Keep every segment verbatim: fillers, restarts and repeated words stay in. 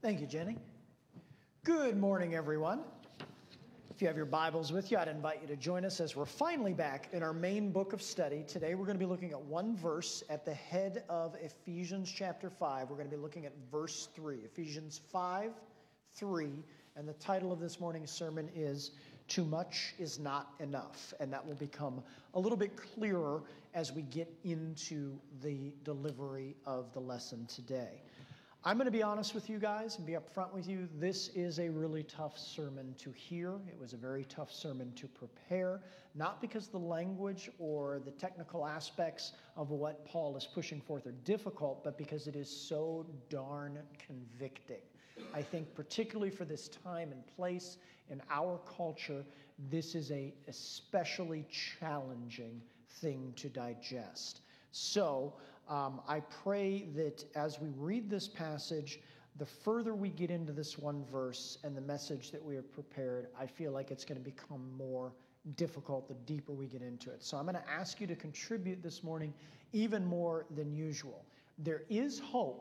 Thank you, Jenny. Good morning, everyone. If you have your Bibles with you, I'd invite you to join us as we're finally back in our main book of study. Today we're going to be looking at one verse at the head of Ephesians chapter five. We're going to be looking at verse three, Ephesians five, three, and the title of this morning's sermon is Too Much Is Not Enough, and that will become a little bit clearer as we get into the delivery of the lesson today. I'm going to be honest with you guys and be upfront with you. This is a really tough sermon to hear. It was a very tough sermon to prepare, not because the language or the technical aspects of what Paul is pushing forth are difficult, but because it is so darn convicting. I think particularly for this time and place in our culture, this is a especially challenging thing to digest. So um, I pray that as we read this passage, the further we get into this one verse and the message that we have prepared, I feel like it's going to become more difficult the deeper we get into it. So I'm going to ask you to contribute this morning even more than usual. There is hope,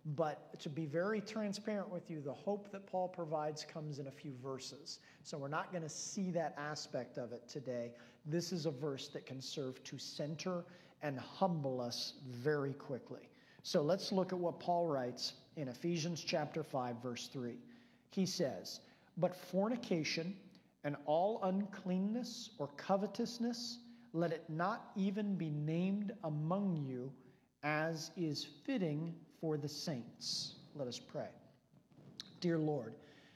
but to be very transparent with you, the hope that Paul provides comes in a few verses. So we're not going to see that aspect of it today. This is a verse that can serve to center and humble us very quickly. So let's look at what Paul writes in Ephesians chapter five, verse three. He says, "But fornication and all uncleanness or covetousness, let it not even be named among you, as is fitting for the saints." Let us pray. Dear Lord,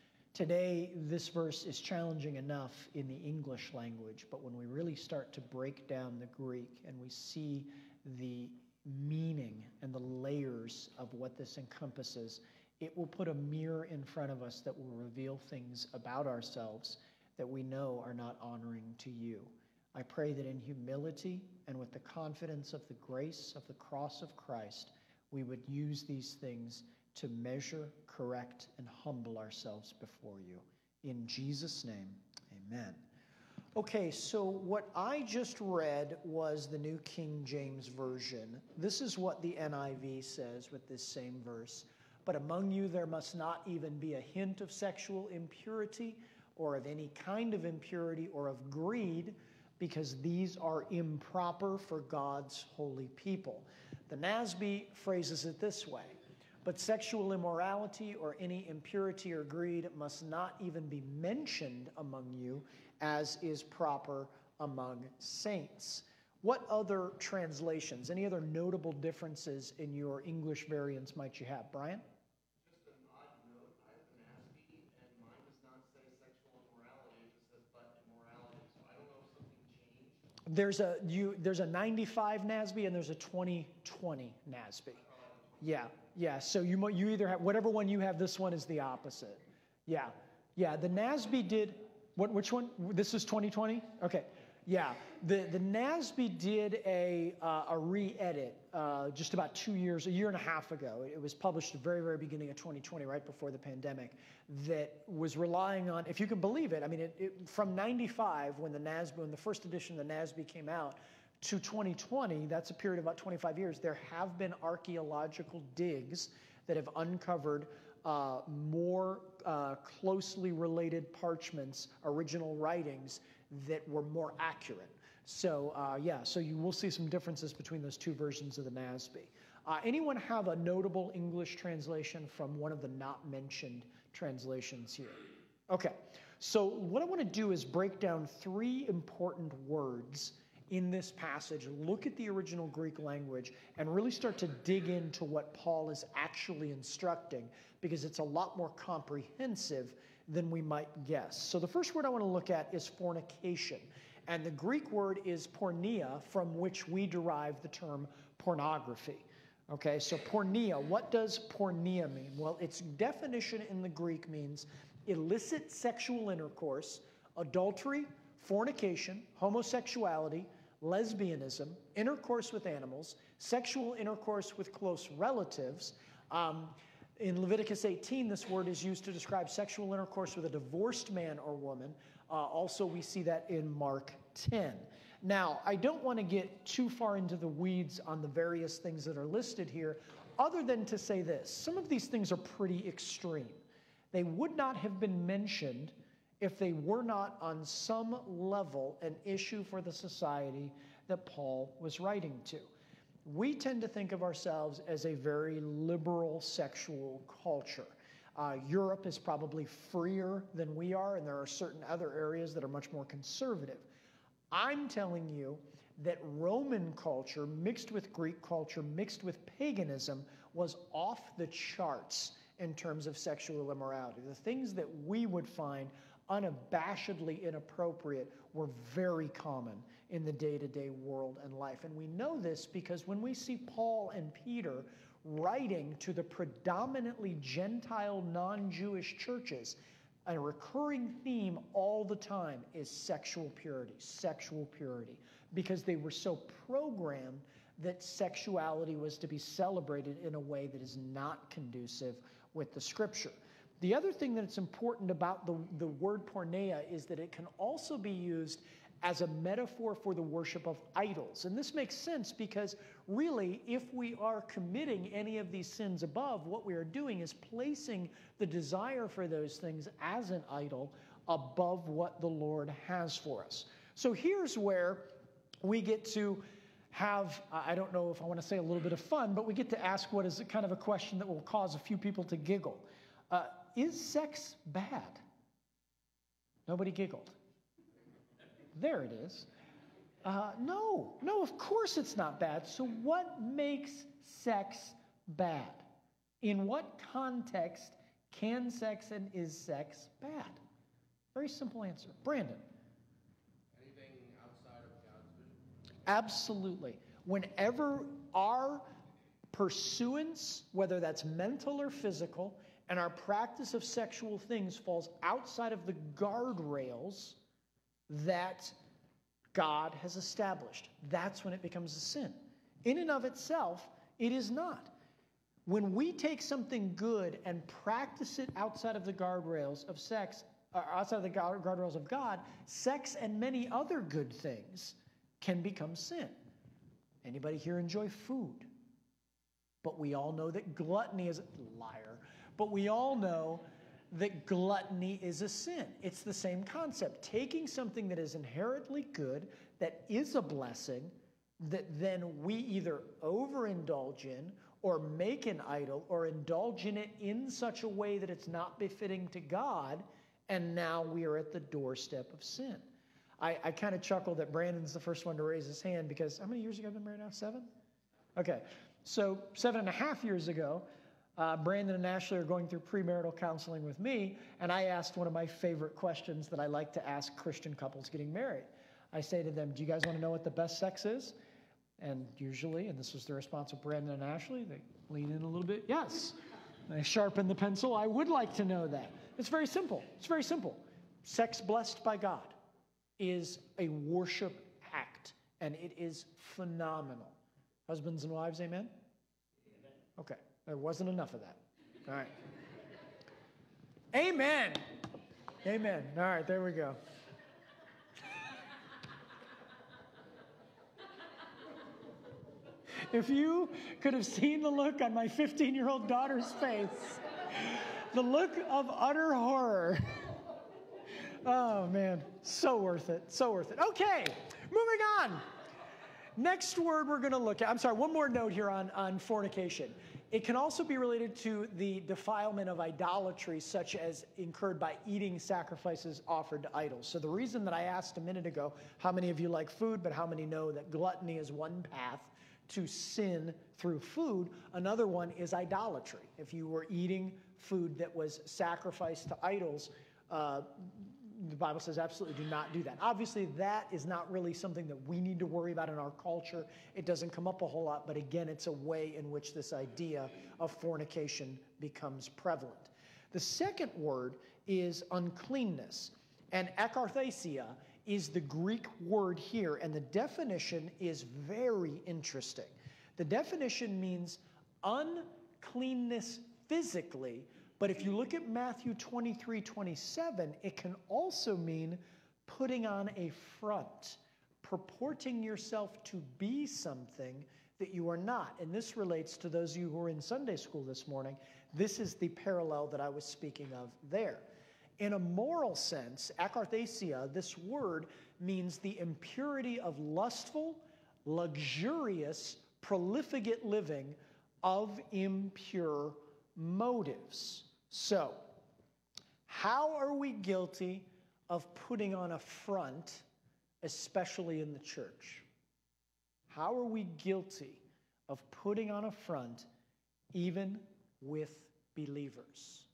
today this verse is challenging enough in the English language, but when we really start to break down the Greek and we see the meaning and the layers of what this encompasses, it will put a mirror in front of us that will reveal things about ourselves that we know are not honoring to you. I pray that in humility and with the confidence of the grace of the cross of Christ, we would use these things to measure, correct, and humble ourselves before you. In Jesus' name, amen. Okay, so what I just read was the New King James Version. This is what the N I V says with this same verse. "But among you there must not even be a hint of sexual impurity or of any kind of impurity or of greed, because these are improper for God's holy people." The N A S B phrases it this way: "But sexual immorality or any impurity or greed must not even be mentioned among you, as is proper among saints." What other translations, any other notable differences in your English variants might you have? Brian? Just an odd note. I have an N A S B, and mine does not say sexual immorality. It just says but immorality. So I don't know if something changed. There's a you. There's a ninety-five N A S B and there's a twenty twenty N A S B. Yeah, yeah. So you mo- you either have whatever one you have. This one is the opposite. Yeah, yeah. The N A S B did what? Which one? This is twenty twenty. Okay. Yeah. The the N A S B did a uh, a re-edit uh, just about two years, a year and a half ago. It was published at the very very beginning of twenty twenty, right before the pandemic. That was relying on, if you can believe it. I mean, it, it, from ninety-five when the N A S B, when the first edition of the N A S B came out, to twenty twenty, that's a period of about twenty-five years, there have been archaeological digs that have uncovered uh, more uh, closely related parchments, original writings, that were more accurate. So, uh, yeah, so you will see some differences between those two versions of the N A S B. Uh, anyone have a notable English translation from one of the not mentioned translations here? Okay, so what I want to do is break down three important words in this passage, look at the original Greek language, and really start to dig into what Paul is actually instructing, because it's a lot more comprehensive than we might guess. So the first word I want to look at is fornication. And the Greek word is porneia, from which we derive the term pornography. Okay, so porneia, what does porneia mean? Well, its definition in the Greek means illicit sexual intercourse, adultery, fornication, homosexuality, lesbianism, intercourse with animals, sexual intercourse with close relatives. Um, in Leviticus eighteen, this word is used to describe sexual intercourse with a divorced man or woman. Uh, also, we see that in Mark ten. Now, I don't want to get too far into the weeds on the various things that are listed here, other than to say this. Some of these things are pretty extreme. They would not have been mentioned if they were not on some level an issue for the society that Paul was writing to. We tend to think of ourselves as a very liberal sexual culture. Uh, Europe is probably freer than we are, and there are certain other areas that are much more conservative. I'm telling you that Roman culture mixed with Greek culture, mixed with paganism, was off the charts in terms of sexual immorality. The things that we would find unabashedly inappropriate were very common in the day-to-day world and life. And we know this because when we see Paul and Peter writing to the predominantly Gentile, non-Jewish churches, a recurring theme all the time is sexual purity, sexual purity, because they were so programmed that sexuality was to be celebrated in a way that is not conducive with the Scripture. The other thing that's important about the, the word porneia is that it can also be used as a metaphor for the worship of idols. And this makes sense because really, if we are committing any of these sins above, what we are doing is placing the desire for those things as an idol above what the Lord has for us. So here's where we get to have, I don't know if I want to say a little bit of fun, but we get to ask what is kind of a question that will cause a few people to giggle. Uh, is sex bad? Nobody giggled. There it is. Uh, no, no, of course it's not bad. So what makes sex bad? In what context can sex and is sex bad? Very simple answer. Brandon. Anything outside of God's vision? Absolutely. Whenever our pursuance, whether that's mental or physical, and our practice of sexual things falls outside of the guardrails that God has established, that's when it becomes a sin. In and of itself, it is not. When we take something good and practice it outside of the guardrails of sex, or outside of the guardrails of God, sex and many other good things can become sin. Anybody here enjoy food? But we all know that gluttony is a liar. But we all know that gluttony is a sin. It's the same concept. Taking something that is inherently good, that is a blessing, that then we either overindulge in or make an idol or indulge in it in such a way that it's not befitting to God, and now we are at the doorstep of sin. I, I kind of chuckle that Brandon's the first one to raise his hand because how many years ago have you been married now? Seven? Okay. So seven and a half years ago, Uh, Brandon and Ashley are going through premarital counseling with me, and I asked one of my favorite questions that I like to ask Christian couples getting married. I say to them, do you guys want to know what the best sex is? And usually, and this was the response of Brandon and Ashley, they lean in a little bit, yes. And I sharpen the pencil, I would like to know that. It's very simple. It's very simple. Sex blessed by God is a worship act, and it is phenomenal. Husbands and wives, amen? Okay. There wasn't enough of that. All right. Amen. Amen. All right, there we go. If you could have seen the look on my fifteen-year-old daughter's face, the look of utter horror. Oh, man. So worth it. So worth it. Okay, moving on. Next word we're going to look at. I'm sorry, one more note here on, on fornication. It can also be related to the defilement of idolatry, such as incurred by eating sacrifices offered to idols. So the reason that I asked a minute ago how many of you like food, but how many know that gluttony is one path to sin through food, another one is idolatry. If you were eating food that was sacrificed to idols, uh, the Bible says absolutely do not do that. Obviously, that is not really something that we need to worry about in our culture. It doesn't come up a whole lot, but again, it's a way in which this idea of fornication becomes prevalent. The second word is uncleanness, and akarthesia is the Greek word here, and the definition is very interesting. The definition means uncleanness physically, but if you look at Matthew twenty-three twenty-seven, it can also mean putting on a front, purporting yourself to be something that you are not. And this relates to those of you who are in Sunday school this morning. This is the parallel that I was speaking of there. In a moral sense, akarthesia, this word means the impurity of lustful, luxurious, profligate living of impure motives. So, how are we guilty of putting on a front, especially in the church? How are we guilty of putting on a front even with believers?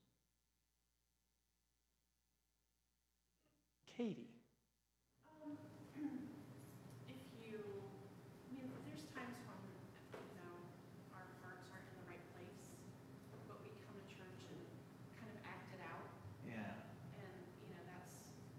Katie. Um, if you, I mean, there's times when, you know, our hearts aren't in the right place, but we come to church and kind of act it out. Yeah. And, you know, that's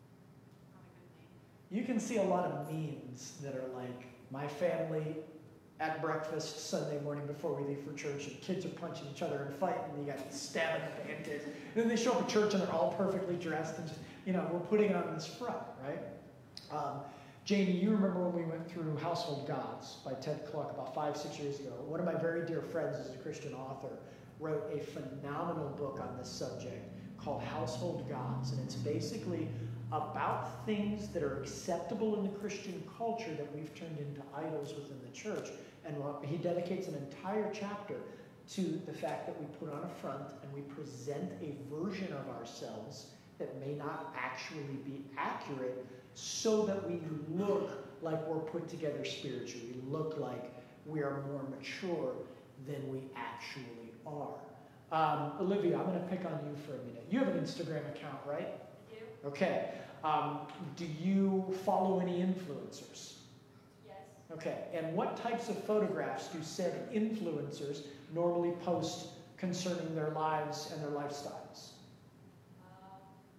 not a good thing. You can see a lot of memes that are like, my family at breakfast Sunday morning before we leave for church, and kids are punching each other and fighting, and you got stabbing at pancakes. And then they show up at church and they're all perfectly dressed, and just, you know, we're putting on this front, right? Um, Jamie, you remember when we went through Household Gods by Ted Kluck about five, six years ago. One of my very dear friends is a Christian author, wrote a phenomenal book on this subject called Household Gods, and it's basically about things that are acceptable in the Christian culture that we've turned into idols within the church. And he dedicates an entire chapter to the fact that we put on a front and we present a version of ourselves that may not actually be accurate, so that we look like we're put together spiritually. We look like we are more mature than we actually are. Um, Olivia, I'm going to pick on you for a minute. You have an Instagram account, right? I do. Okay. Um, do you follow any influencers? Yes. Okay. And what types of photographs do said influencers normally post concerning their lives and their lifestyles? Um,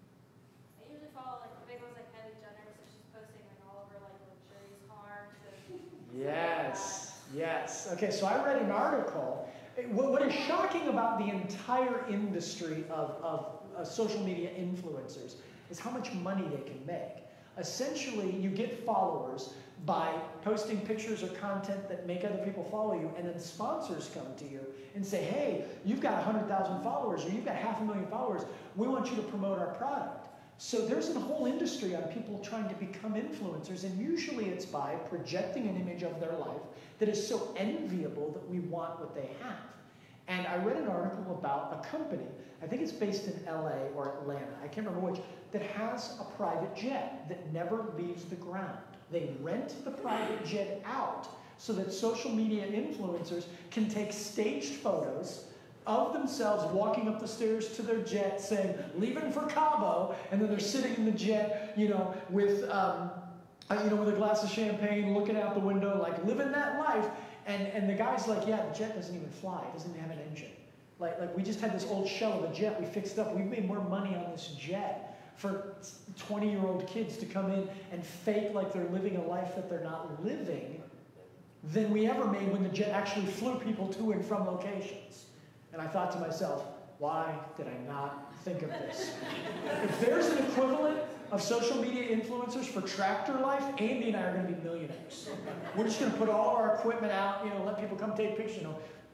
I usually follow like the big ones like Kylie Jenner, so she's posting like all over like luxurious cars. And Yes. Yes. Okay. So I read an article. What, what is shocking about the entire industry of, of uh, social media influencers is how much money they can make. Essentially, you get followers by posting pictures or content that make other people follow you, and then sponsors come to you and say, hey, you've got one hundred thousand followers, or you've got half a million followers, we want you to promote our product. So there's a whole industry on people trying to become influencers, and usually it's by projecting an image of their life that is so enviable that we want what they have. And I read an article about a company, I think it's based in L A or Atlanta, I can't remember which, that has a private jet that never leaves the ground. They rent the private jet out so that social media influencers can take staged photos of themselves walking up the stairs to their jet saying, leaving for Cabo, and then they're sitting in the jet, you know, with, um, uh, you know, with a glass of champagne, looking out the window, like living that life. And, and the guy's like, yeah, the jet doesn't even fly. It doesn't even have an engine. Like, like we just had this old shell of a jet we fixed up. We've made more money on this jet for twenty-year-old kids to come in and fake like they're living a life that they're not living than we ever made when the jet actually flew people to and from locations. And I thought to myself, why did I not think of this? If there's an equivalent of social media influencers for tractor life, Andy and I are going to be millionaires. We're just going to put all our equipment out, you know, let people come take pictures, you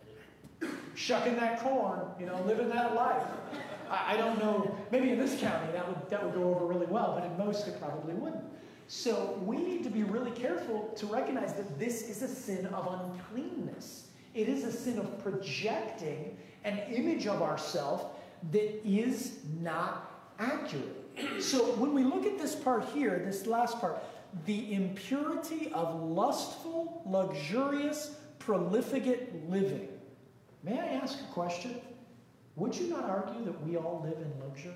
know, shucking that corn, you know, living that life. I, I don't know, maybe in this county that would, that would go over really well, but in most it probably wouldn't. So we need to be really careful to recognize that this is a sin of uncleanness. It is a sin of projecting an image of ourselves that is not accurate. So when we look at this part here, this last part, the impurity of lustful, luxurious, profligate living. May I ask a question? Would you not argue that we all live in luxury?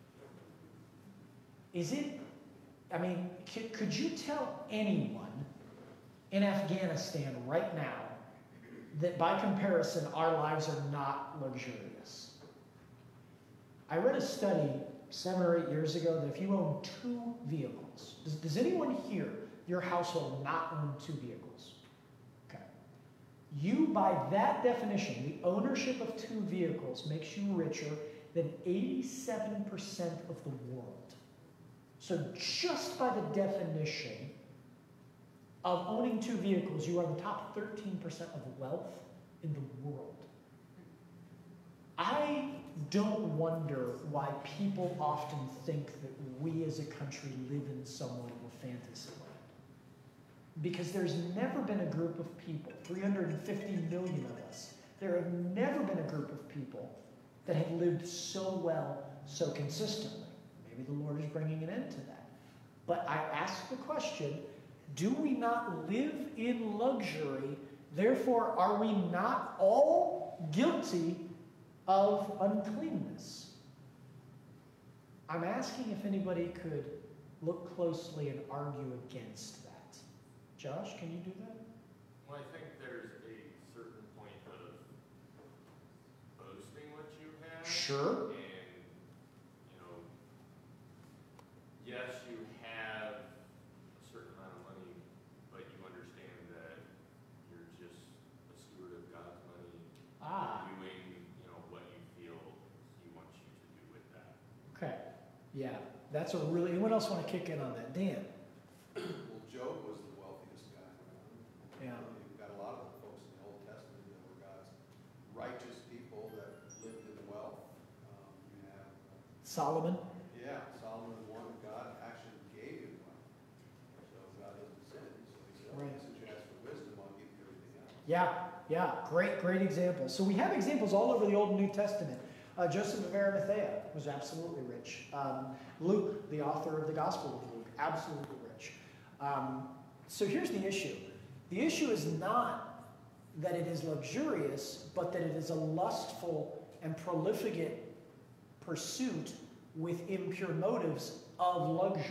Is it, I mean, could, could you tell anyone in Afghanistan right now that by comparison our lives are not luxurious? I read a study seven or eight years ago that if you own two vehicles, does, does anyone here, your household, not own two vehicles? Okay. You, by that definition, the ownership of two vehicles makes you richer than eighty-seven percent of the world. So just by the definition, of owning two vehicles, you are the top thirteen percent of wealth in the world. I don't wonder why people often think that we as a country live in somewhat of a fantasy land. Because there's never been a group of people, three hundred fifty million of us, there have never been a group of people that have lived so well, so consistently. Maybe the Lord is bringing an end to that. But I ask the question, do we not live in luxury? Therefore, are we not all guilty of uncleanness? I'm asking if anybody could look closely and argue against that. Josh, can you do that? Well, I think there's a certain point of boasting what you have. Sure. And, you know, yes, you have a certain amount of money, but you understand that you're just a steward of God's money. Ah. Doing, you know, what you feel He wants you to do with that. Okay. Yeah, that's a really, anyone else want to kick in on that? Dan? Well, Job was the wealthiest guy around. Yeah. You've got a lot of the folks in the Old Testament that were God's righteous people that lived in wealth. Um, you have, uh, Solomon? yeah, Solomon is one God actually gave him wealth. So God doesn't sin. So he said, Right. oh, since you ask for wisdom, I'll give you everything else. Yeah, yeah, great, great example. So we have examples all over the Old and New Testament. Uh, Joseph of Arimathea was absolutely rich. Um, Luke, the author of the Gospel of Luke, absolutely rich. Um, so here's the issue. The issue is not that it is luxurious, but that it is a lustful and profligate pursuit with impure motives of luxury.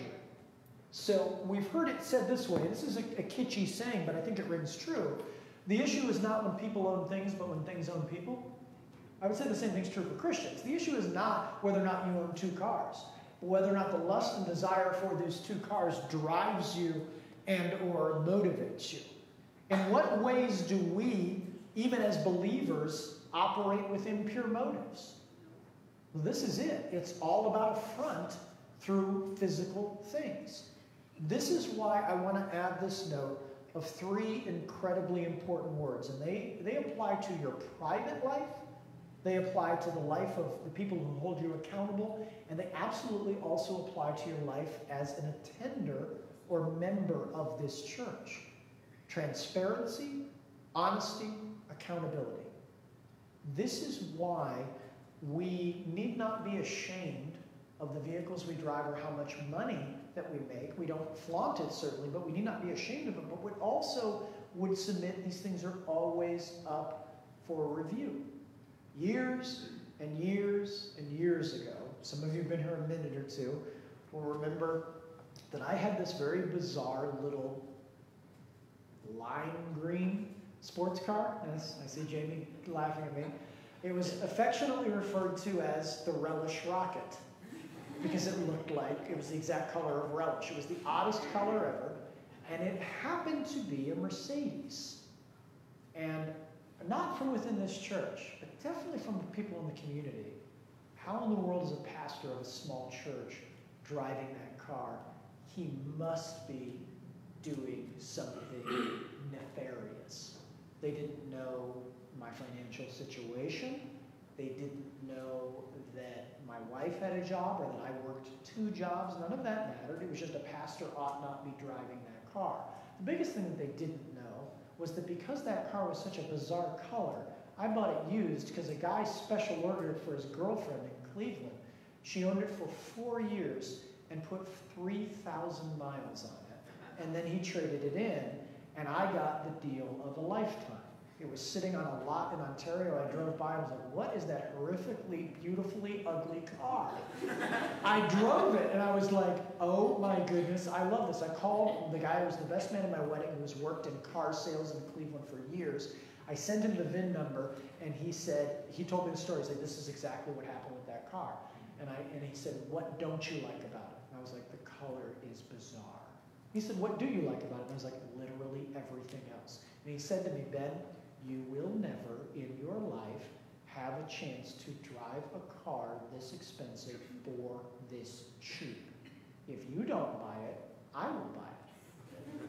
So we've heard it said this way. This is a, a kitschy saying, but I think it rings true. The issue is not when people own things, but when things own people. I would say the same thing's true for Christians. The issue is not whether or not you own two cars, but whether or not the lust and desire for those two cars drives you and or motivates you. In what ways do we, even as believers, operate with impure motives? Well, this is it. It's all about affront through physical things. This is why I want to add this note of three incredibly important words, and they, they apply to your private life, they apply to the life of the people who hold you accountable, and they absolutely also apply to your life as an attender or member of this church. Transparency, honesty, accountability. This is why we need not be ashamed of the vehicles we drive or how much money that we make. We don't flaunt it, certainly, but we need not be ashamed of it. But we also would submit these things are always up for review. Years and years and years ago, some of you have been here a minute or two, will remember that I had this very bizarre little lime green sports car. Yes, I see Jamie laughing at me. It was affectionately referred to as the Relish Rocket because it looked like it was the exact color of relish. It was the oddest color ever, and it happened to be a Mercedes. And not from within this church, but definitely from the people in the community. How in the world is a pastor of a small church driving that car? He must be doing something nefarious. They didn't know my financial situation. They didn't know that my wife had a job or that I worked two jobs. None of that mattered. It was just a pastor ought not be driving that car. The biggest thing that they didn't know was that because that car was such a bizarre color, I bought it used because a guy special ordered it for his girlfriend in Cleveland. She owned it for four years and put three thousand miles on it. And then he traded it in, and I got the deal of a lifetime. It was sitting on a lot in Ontario. I drove by and was like, what is that horrifically, beautifully ugly car? I drove it, and I was like, oh my goodness, I love this. I called the guy who was the best man at my wedding, who has worked in car sales in Cleveland for years. I sent him the V I N number, and he said, he told me the story. He said, this is exactly what happened with that car. And, I, and he said, what don't you like about it? And I was like, the color is bizarre. He said, what do you like about it? And I was like, literally everything else. And he said to me, Ben, you will never in your life have a chance to drive a car this expensive for this cheap. If you don't buy it, I will buy it.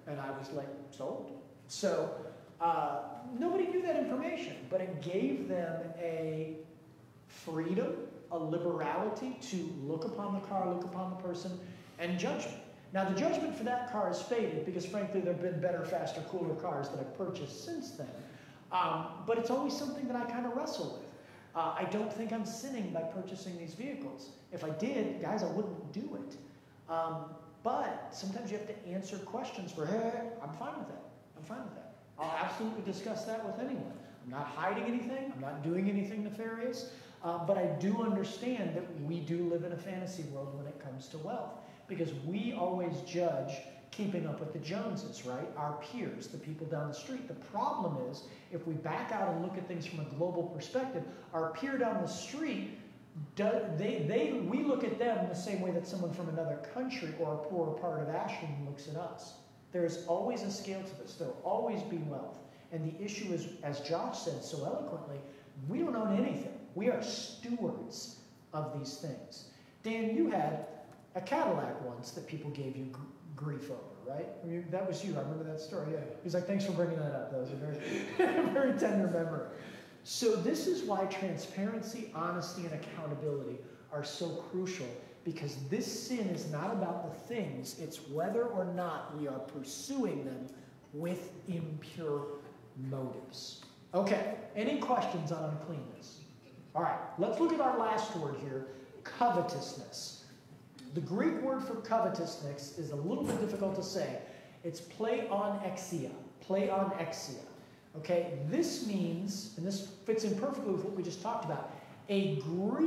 And I was like, sold. So uh, nobody knew that information, but it gave them a freedom, a liberality to look upon the car, look upon the person, and judgment. Now, the judgment for that car has faded because, frankly, there have been better, faster, cooler cars that I've purchased since then. Um, but it's always something that I kind of wrestle with. Uh, I don't think I'm sinning by purchasing these vehicles. If I did, guys, I wouldn't do it. Um, but sometimes you have to answer questions for, hey, I'm fine with that. I'm fine with that. I'll absolutely discuss that with anyone. I'm not hiding anything. I'm not doing anything nefarious. Uh, but I do understand that we do live in a fantasy world when it comes to wealth, because we always judge keeping up with the Joneses, right? Our peers, the people down the street. The problem is, if we back out and look at things from a global perspective, our peer down the street, do, they, they, we look at them the same way that someone from another country or a poorer part of Ashland looks at us. There's always a scale to this. There will always be wealth. And the issue is, as Josh said so eloquently, we don't own anything. We are stewards of these things. Dan, you had a Cadillac once that people gave you gr grief over, right? I mean, that was you. I remember that story. Yeah. He's like, thanks for bringing that up. That was a very, very tender memory. So this is why transparency, honesty, and accountability are so crucial, because this sin is not about the things. It's whether or not we are pursuing them with impure motives. Okay, any questions on uncleanness? All right, let's look at our last word here, covetousness. The Greek word for covetousness is a little bit difficult to say. It's pleonexia, pleonexia. Okay, this means, and this fits in perfectly with what we just talked about, a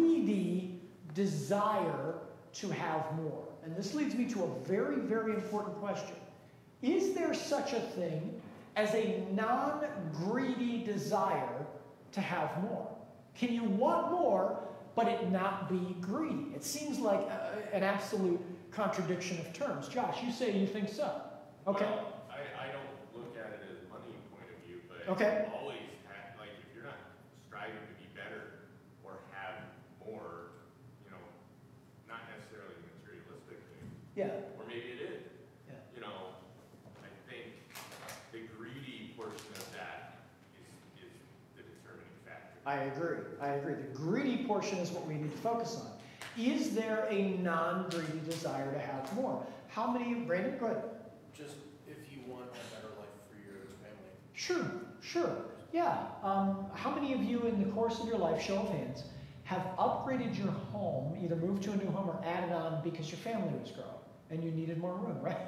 greedy desire to have more. And this leads me to a very, very important question. Is there such a thing as a non-greedy desire to have more? Can you want more, but it not be greedy? It seems like a, an absolute contradiction of terms. Josh, you say you think so. Okay. Well, I, I don't look at it as money point of view, but okay. always have, like, if you're not striving to be better or have more, you know, not necessarily materialistic things. Yeah. Or maybe it is. Yeah. You know, I think the greedy portion of that is, is the determining factor. I agree. I agree. The greedy portion is what we need to focus on. Is there a non-greedy desire to have more? How many, Brandon, go ahead. Just if you want a better life for your family. Sure, sure. Yeah. Um, how many of you in the course of your life, show of hands, have upgraded your home, either moved to a new home or added on because your family was growing and you needed more room, right?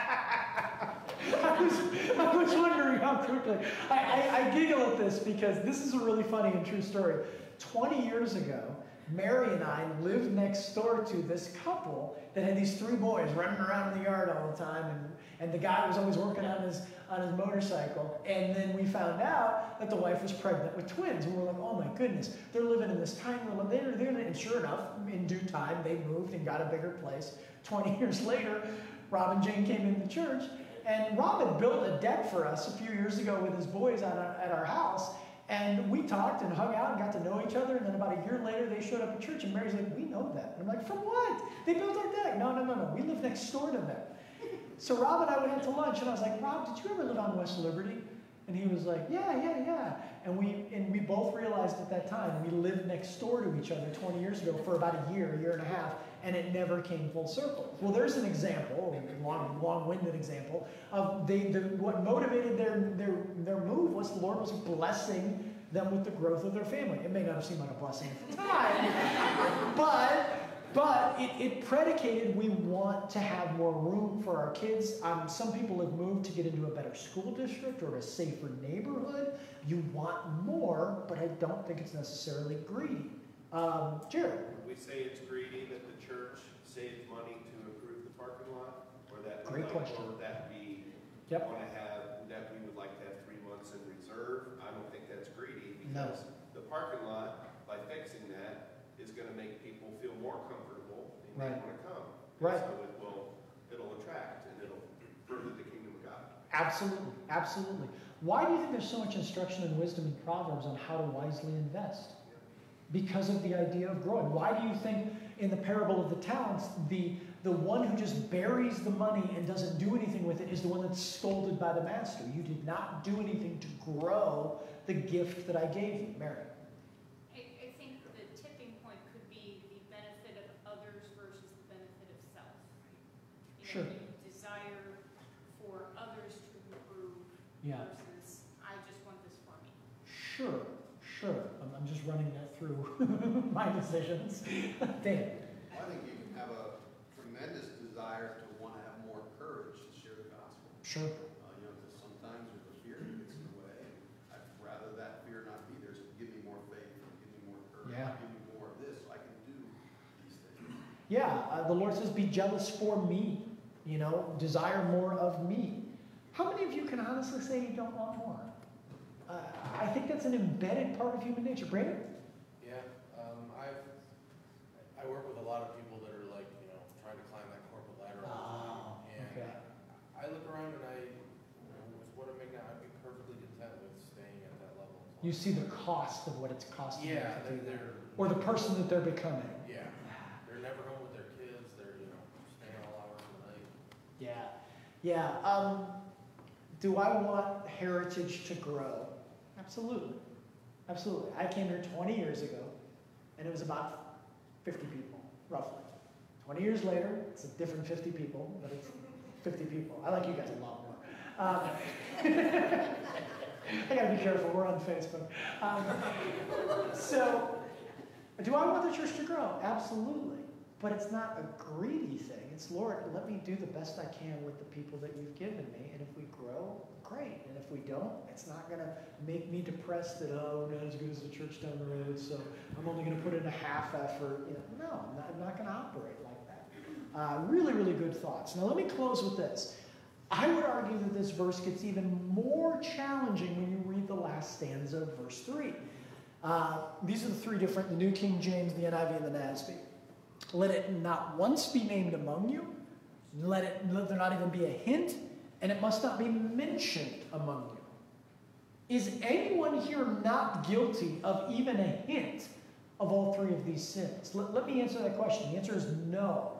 I, was, I was wondering how quickly. I, I, I giggle at this because this is a really funny and true story. twenty years ago, Mary and I lived next door to this couple that had these three boys running around in the yard all the time, and, and the guy was always working on his on his motorcycle. And then we found out that the wife was pregnant with twins, and we were like, oh my goodness, they're living in this tiny little, they're, they're, and sure enough, in due time, they moved and got a bigger place. twenty years later, Rob and Jane came into church, and Rob had built a deck for us a few years ago with his boys at our, at our house. And we talked and hung out and got to know each other. And then about a year later, they showed up at church. And Mary's like, we know that. And I'm like, from what? They built our deck. No, no, no, no. We live next door to them. So Rob and I went out to lunch. And I was like, Rob, did you ever live on West Liberty? And he was like, yeah, yeah, yeah. And we, and we both realized at that time we lived next door to each other twenty years ago for about a year, a year and a half. And it never came full circle. Well, there's an example, a long, long-winded example, of they, the, what motivated their, their, their move was the Lord was blessing them with the growth of their family. It may not have seemed like a blessing at the time, but, but it, it predicated we want to have more room for our kids. Um, some people have moved to get into a better school district or a safer neighborhood. You want more, but I don't think it's necessarily greedy. Um, Jared? We say it's greedy that the church saves money to improve the parking lot, or that we Great like, question. or that we Yep. want to have, that we would like to have three months in reserve. I don't think that's greedy, No. because the parking lot, by fixing that, is going to make people feel more comfortable and they Right. want to come. Right. So it will, it'll attract and it'll further the kingdom of God. Absolutely, absolutely. Why do you think there's so much instruction and wisdom in Proverbs on how to wisely invest? Because of the idea of growing. Why do you think in the parable of the talents, the, The one who just buries the money and doesn't do anything with it is the one that's scolded by the master. You did not do anything to grow the gift that I gave you. Mary. I, I think the tipping point could be the benefit of others versus the benefit of self. You Sure. know, you desire for others to improve Yeah. versus I just want this for me. Sure, sure. I'm, I'm just running that through my decisions. Dan. I think you can have a tremendous desire to want to have more courage to share the gospel. Sure. Uh, you know, because sometimes there's a fear that gets in the way, and I'd rather that fear not be there. So give me more faith, give me more courage, Yeah. give me more of this, so I can do these things. Yeah, uh, the Lord says, be jealous for me. You know, desire more of me. How many of you can honestly say you don't want more? Uh, I think that's an embedded part of human nature. Brandon? Yeah, um, I've, I work with a lot of people that are like, you know, trying to climb that corporate ladder all the time. Oh, And okay. I look around and I, you know, with what I'm making now, I'd be perfectly content with staying at that level. You see the cost of what it's costing you Yeah, to they're, do that. they're, Or the person that they're becoming. yeah, they're never home with their kids, they're, you know, staying all hours of the night. Yeah. Yeah. Um, do I want heritage to grow? Absolutely. Absolutely. I came here twenty years ago, and it was about fifty people, roughly. twenty years later, it's a different fifty people, but it's fifty people. I like you guys a lot more. Um, I gotta be careful, we're on Facebook. Um, so, do I want the church to grow? Absolutely. But it's not a greedy thing. It's, Lord, let me do the best I can with the people that you've given me. And if we grow, great. And if we don't, it's not going to make me depressed that, oh, we're not as good as the church down the road, so I'm only going to put in a half effort. You know, no, I'm not, I'm not going to operate like that. Uh, really, really good thoughts. Now, let me close with this. I would argue that this verse gets even more challenging when you read the last stanza of verse three. Uh, these are the three different, the New King James, the N I V, and the N A S B. Let it not once be named among you. Let it let there not even be a hint, and it must not be mentioned among you. Is anyone here not guilty of even a hint of all three of these sins? Let, let me answer that question. The answer is no.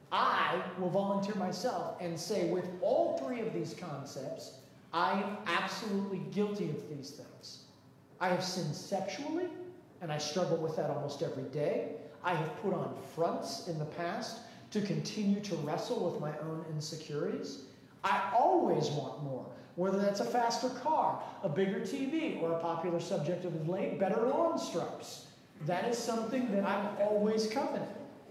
I will volunteer myself and say with all three of these concepts, I am absolutely guilty of these things. I have sinned sexually, and I struggle with that almost every day. I have put on fronts in the past to continue to wrestle with my own insecurities. I always want more, whether that's a faster car, a bigger T V, or a popular subject of late, better lawn stripes. That is something that I'm always coveting.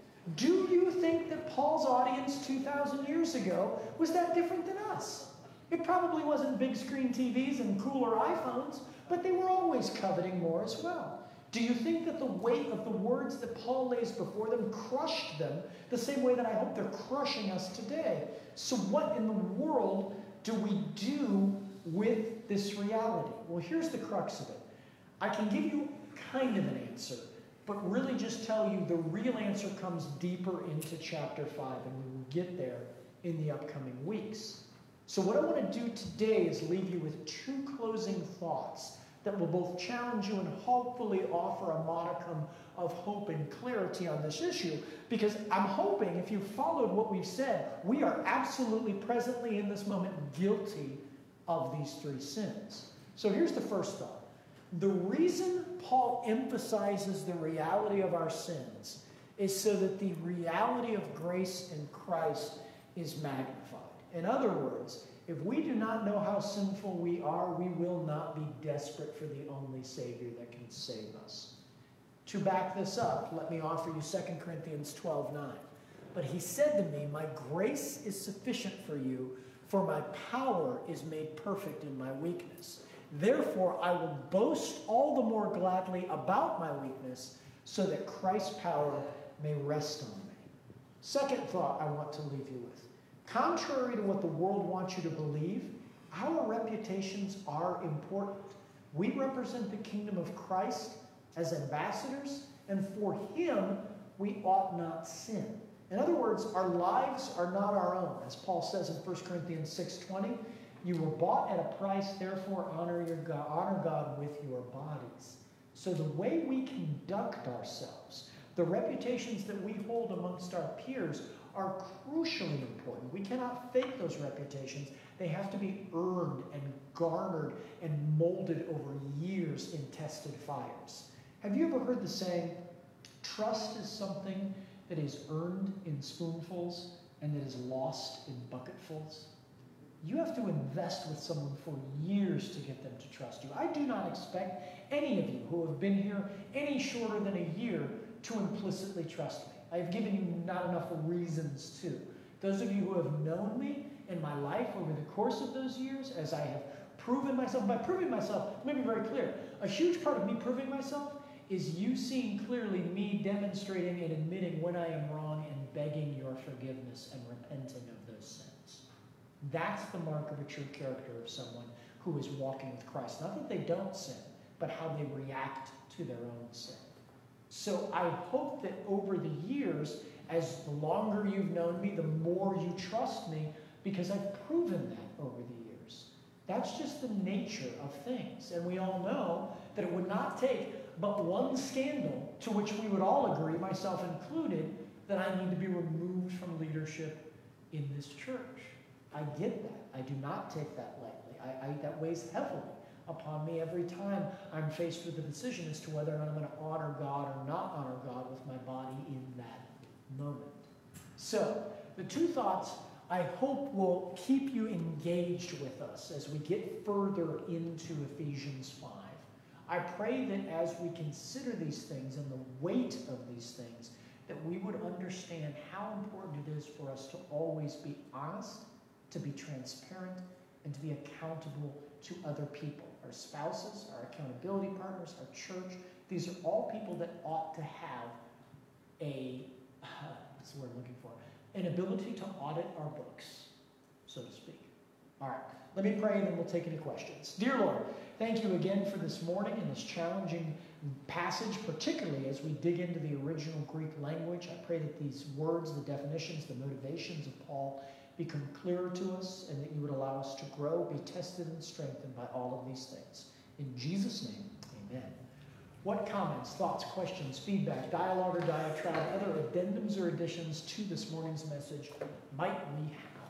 Do you think that Paul's audience two thousand years ago was that different than us? It probably wasn't big screen T Vs and cooler iPhones, but they were always coveting more as well. Do you think that the weight of the words that Paul lays before them crushed them the same way that I hope they're crushing us today? So what in the world do we do with this reality? Well, here's the crux of it. I can give you kind of an answer, but really just tell you the real answer comes deeper into chapter five, and we will get there in the upcoming weeks. So what I want to do today is leave you with two closing thoughts that will both challenge you and hopefully offer a modicum of hope and clarity on this issue. Because I'm hoping if you followed what we've said, we are absolutely presently in this moment guilty of these three sins. So here's the first thought. The reason Paul emphasizes the reality of our sins is so that the reality of grace in Christ is magnified. In other words, if we do not know how sinful we are, we will not be desperate for the only Savior that can save us. To back this up, let me offer you Second Corinthians twelve nine. But he said to me, my grace is sufficient for you, for my power is made perfect in my weakness. Therefore, I will boast all the more gladly about my weakness, so that Christ's power may rest on me. Second thought I want to leave you with. Contrary to what the world wants you to believe, our reputations are important. We represent the kingdom of Christ as ambassadors, and for him, we ought not sin. In other words, our lives are not our own. As Paul says in First Corinthians six twenty, you were bought at a price, therefore honor, your God, honor God with your bodies. So the way we conduct ourselves, the reputations that we hold amongst our peers, are crucially important. We cannot fake those reputations. They have to be earned and garnered and molded over years in tested fires. Have you ever heard the saying, trust is something that is earned in spoonfuls and that is lost in bucketfuls? You have to invest with someone for years to get them to trust you. I do not expect any of you who have been here any shorter than a year to implicitly trust me. I have given you not enough reasons to. Those of you who have known me in my life over the course of those years, as I have proven myself, by proving myself, let me be very clear, a huge part of me proving myself is you seeing clearly me demonstrating and admitting when I am wrong and begging your forgiveness and repenting of those sins. That's the mark of a true character of someone who is walking with Christ. Not that they don't sin, but how they react to their own sin. So I hope that over the years, as the longer you've known me, the more you trust me, because I've proven that over the years. That's just the nature of things. And we all know that it would not take but one scandal to which we would all agree, myself included, that I need to be removed from leadership in this church. I get that. I do not take that lightly. I, I, that weighs heavily upon me every time I'm faced with a decision as to whether or not I'm going to honor God or not honor God with my body in that moment. So, the two thoughts I hope will keep you engaged with us as we get further into Ephesians five. I pray that as we consider these things and the weight of these things, that we would understand how important it is for us to always be honest, to be transparent, and to be accountable to other people. Our spouses, our accountability partners, our church, these are all people that ought to have a, uh, what's the word I'm looking for, an ability to audit our books, so to speak. All right, let me pray and then we'll take any questions. Dear Lord, thank you again for this morning and this challenging passage, particularly as we dig into the original Greek language. I pray that these words, the definitions, the motivations of Paul become clearer to us, and that you would allow us to grow, be tested, and strengthened by all of these things. In Jesus' name, amen. What comments, thoughts, questions, feedback, dialogue, or diatribe, other addendums or additions to this morning's message might we have?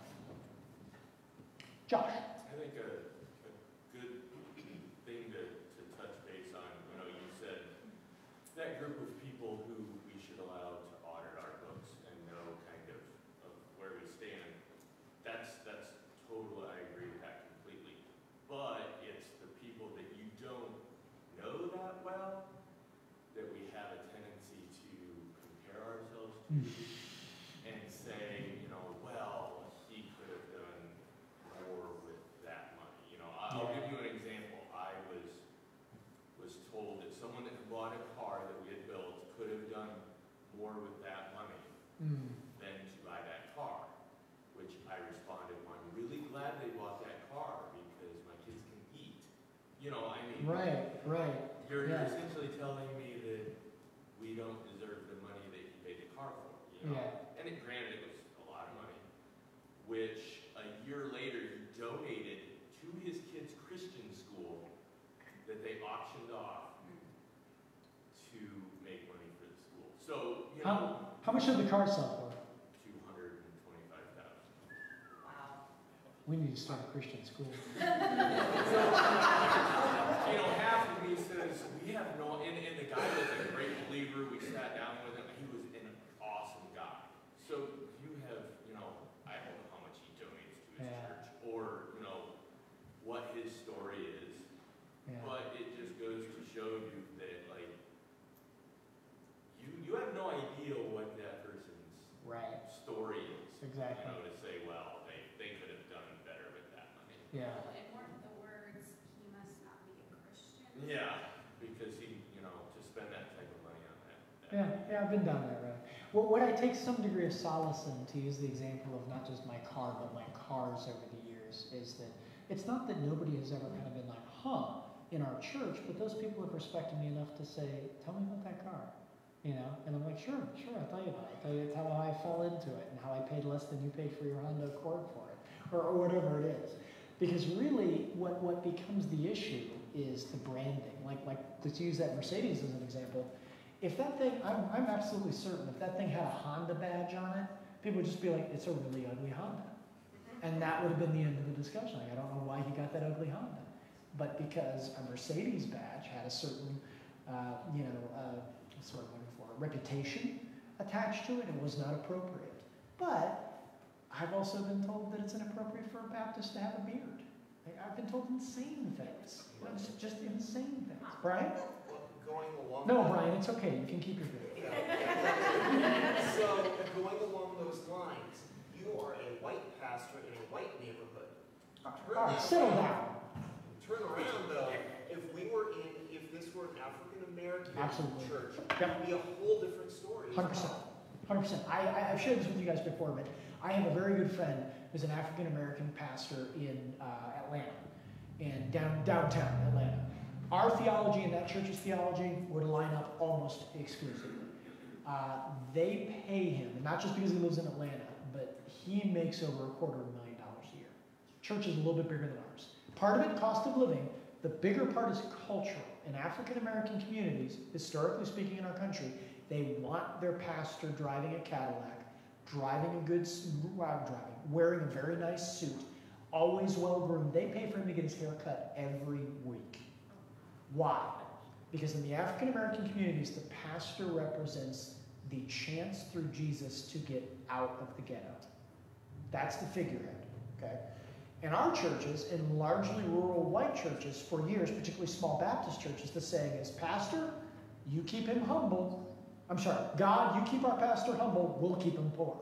Josh. I think a, a good thing to, to touch base on, you know, you said that group of people who we should allow to audit our books and know kind of, of where we stand. That's, that's total, I agree with that completely. But it's the people that you don't know that well that we have a tendency to compare ourselves to and say, you know, well, he could have done more with that money. You know, I'll give you an example. I was was told that someone that bought a car that we had built could have done more with that money Mm. than to buy that car, which I responded, well, I'm really glad they bought that car because my kids can eat. You know, I mean, Right, right. you're, Yeah. you're essentially telling me that we don't deserve the money that you paid the car for. You know? Yeah. And it, granted, it was a lot of money, which a year later he donated to his kids' Christian school that they auctioned off to make money for the school. So, you know, How, how much did the car sell for? two hundred twenty-five thousand. Wow. We need to start a Christian school. You know, half of me says, we have no, and, and the guy was a great believer. We sat down with him. He was an awesome guy. So you have, you know, I don't know how much he donates to his Yeah. church or, you know, what his story is. Yeah. But it just goes to show you that, like, you, you have no idea what that person's Right. story is. Exactly. You know, to say, well, they, they could have done better with that money. Yeah. Well, it weren't the words, he must not be a Christian. Yeah, because he, you know, to spend that type of money on that. that Yeah, yeah, I've been down that road. Well, what I take some degree of solace in, to use the example of not just my car, but my cars over the years, is that it's not that nobody has ever kind of been like, huh, in our church, but those people have respected me enough to say, tell me about that car. You know, and I'm like, sure, sure, I'll tell you about it. I'll tell you how I fell into it and how I paid less than you paid for your Honda Accord for it, or, or whatever it is. Because really, what, what becomes the issue is the branding. Like, like let's use that Mercedes as an example. If that thing, I'm, I'm absolutely certain, if that thing had a Honda badge on it, People would just be like, it's a really ugly Honda. And that would have been the end of the discussion. Like, I don't know why he got that ugly Honda. But because a Mercedes badge had a certain, uh, you know, uh, what's the word I'm looking for, reputation attached to it, it was not appropriate. But I've also been told that it's inappropriate for a Baptist to have a beard. Like, I've been told insane things. You know, just, just insane things. Brian? Well, going along. No, Brian, it's okay. You can keep your beard. Yeah. So, going along those lines, you are a white pastor in a white neighborhood. Turn All right, around- settle down. Turn around though, if we were in, if this were an African American Absolutely. church, Yep. it would be a whole different story. as one hundred percent. well. one hundred percent. I, I, I've shared this with you guys before, but I have a very good friend who's an African American pastor in uh, Atlanta, in down, downtown Atlanta. Our theology and that church's theology would line up almost exclusively. Uh, they pay him, and not just because he lives in Atlanta, but he makes over a quarter of a million dollars a year. Church is a little bit bigger than ours. Part of it, cost of living. The bigger part is cultural. In African American communities, historically speaking in our country, they want their pastor driving a Cadillac, driving a good, well, driving, wearing a very nice suit, always well groomed. They pay for him to get his hair cut every week. Why? Because in the African American communities, the pastor represents the chance through Jesus to get out of the ghetto. That's the figurehead, okay? In our churches, in largely rural white churches, for years, particularly small Baptist churches, the saying is, Pastor, you keep him humble. I'm sorry, God, you keep our pastor humble, we'll keep him poor.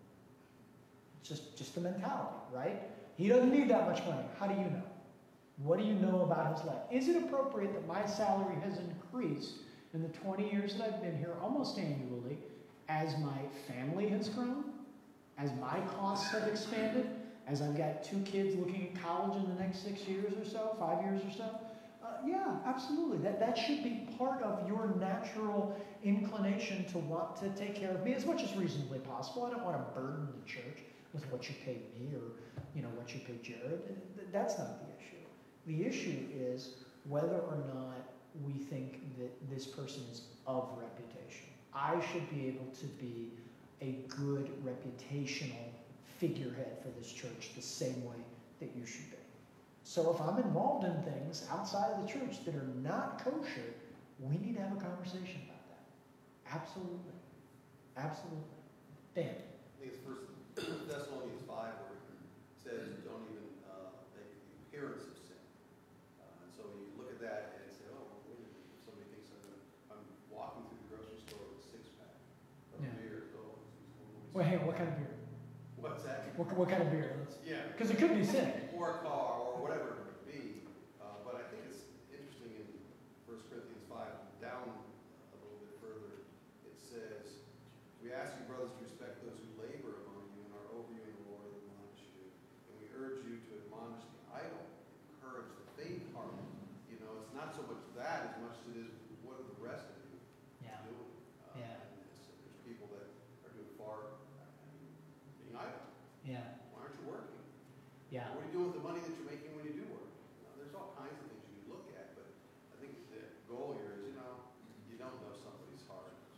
It's just, just the mentality, right? He doesn't need that much money. How do you know? What do you know about his life? Is it appropriate that my salary has increased in the twenty years that I've been here, almost annually, as my family has grown, as my costs have expanded, as I've got two kids looking at college in the next six years or so, five years or so? Uh, yeah, absolutely. That, that should be part of your natural inclination to want to take care of me as much as reasonably possible. I don't want to burden the church with what you pay me or, you know, what you pay Jared. That's not the issue. The issue is whether or not we think that this person is of reputation. I should be able to be a good reputational figurehead for this church the same way that you should be. So if I'm involved in things outside of the church that are not kosher, we need to have a conversation about that. Absolutely. Absolutely. Dan. I think it's First Thessalonians five where it says don't even uh, make the appearance of sin. Uh, and so you look at that and say, oh, wait a minute. If somebody thinks I'm, gonna, I'm walking through the grocery store with a six pack of Yeah. beer, so Well, hey, what kind of beer? what's that? What, what kind of beer? Yeah. Because it could be sin. Or a car or whatever it may be. Uh, but I think it's interesting in First Corinthians five, down a little bit further, it says, we ask you, brothers, to respect those who labor among you and are over you in the Lord and admonish you. And we urge you to admonish the idle, encourage the faint-hearted. You know, it's not so much that as much as it is what are the rest of you Yeah. doing. Uh, Yeah. and it's- there's people that are doing far, I mean, being idle. Yeah. Why aren't you working? Yeah. What are you doing with the money that you're making when you do work? You know, there's all kinds of things you can look at, but I think the goal here is, you know, you don't know somebody's heart, so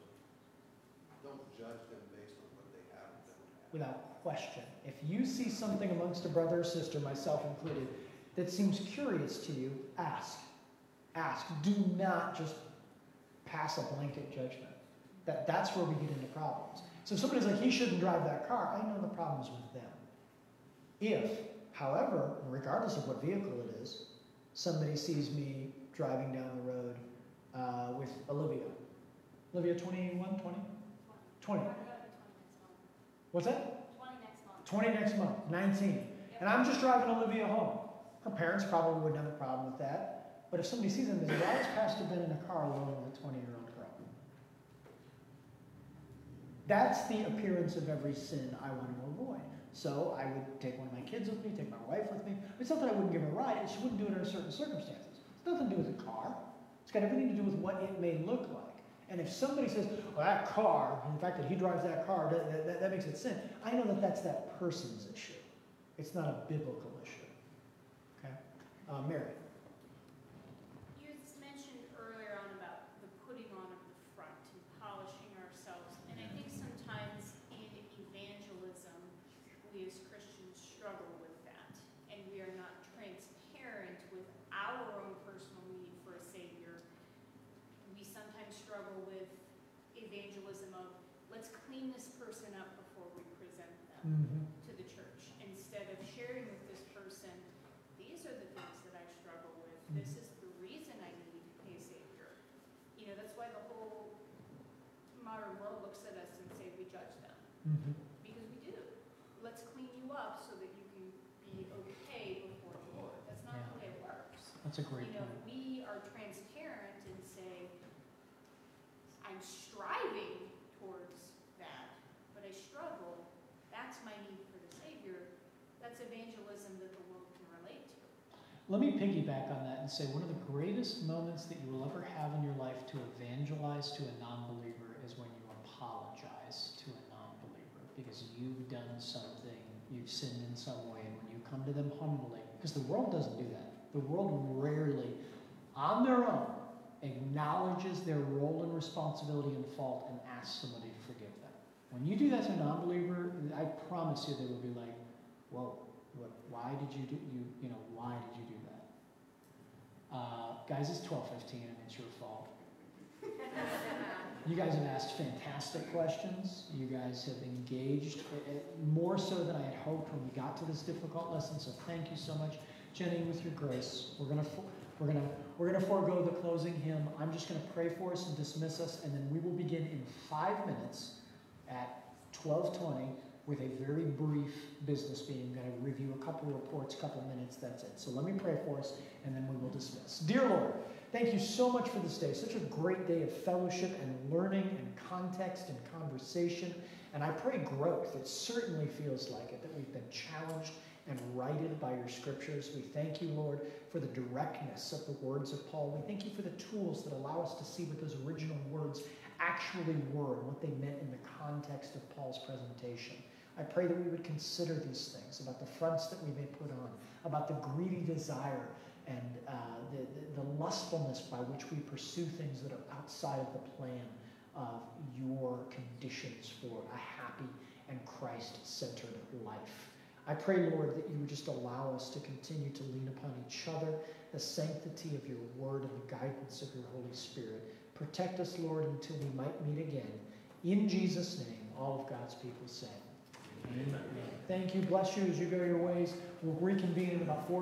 don't judge them based on what they have and don't have. Without question. If you see something amongst a brother or sister, myself included, that seems curious to you, ask. Ask. Do not just pass a blanket judgment. That, that's where we get into problems. So if somebody's like, he shouldn't drive that car, I know the problem's with them. If, however, regardless of what vehicle it is, somebody sees me driving down the road uh, with Olivia. Olivia, twenty-one, twenty? twenty. What's that? Twenty next month. twenty next month, nineteen. And I'm just driving Olivia home. Her parents probably wouldn't have a problem with that. But if somebody sees them, they say, why has Pastor been in a car alone with a twenty-year-old girl? That's the appearance of every sin I want to avoid. So I would take one of my kids with me, take my wife with me. It's not that I wouldn't give her a ride, she wouldn't do it under certain circumstances. It's nothing to do with the car. It's got everything to do with what it may look like. And if somebody says, well, that car, and the fact that he drives that car, that, that, that makes it sin, I know that that's that person's issue. It's not a biblical issue. Okay? Uh, Mary. You had mentioned earlier on about the putting on of the front and polishing ourselves, and I think sometimes in evangelism clean this person up before we present them Mm-hmm. to the church, instead of sharing with this person, these are the things that I struggle with, this is the reason I need a Savior. You know, that's why the whole modern world looks at us and say we judge them, Mm-hmm. because we do. Let's clean you up so that you can be okay before the Lord. That's not Yeah. the way it works. That's a great You know, point. we are transparent and say, I'm striving towards that, but I struggle. That's my need for the Savior. That's evangelism that the world can relate to. Let me piggyback on that and say one of the greatest moments that you will ever have in your life to evangelize to a non-believer is when you apologize to a non-believer because you've done something, you've sinned in some way, and when you come to them humbly, because the world doesn't do that. The world rarely, on their own, acknowledges their role and responsibility and fault and asks somebody to forgive them. When you do that to a non-believer, I promise you they will be like, whoa, what, why did you do, you, you know, why did you do that? Uh, guys, it's twelve fifteen and it's your fault. You guys have asked fantastic questions. You guys have engaged uh, more so than I had hoped when we got to this difficult lesson. So thank you so much, Jenny. With your grace, we're gonna we're gonna we're gonna forego the closing hymn. I'm just gonna pray for us and dismiss us, and then we will begin in five minutes at twelve twenty with a very brief business meeting. I'm gonna review a couple reports, a couple minutes. That's it. So let me pray for us, and then we will dismiss. Dear Lord, thank you so much for this day. Such a great day of fellowship and learning and context and conversation. And I pray growth. It certainly feels like it, that we've been challenged and righted by your scriptures. We thank you, Lord, for the directness of the words of Paul. We thank you for the tools that allow us to see what those original words actually were and what they meant in the context of Paul's presentation. I pray that we would consider these things, about the fronts that we may put on, about the greedy desire and uh, the, the, the lustfulness by which we pursue things that are outside of the plan of your conditions for a happy and Christ-centered life. I pray, Lord, that you would just allow us to continue to lean upon each other, the sanctity of your word and the guidance of your Holy Spirit. Protect us, Lord, until we might meet again. In Jesus' name, all of God's people say, amen. Thank you. Bless you as you go your ways. We'll reconvene in about four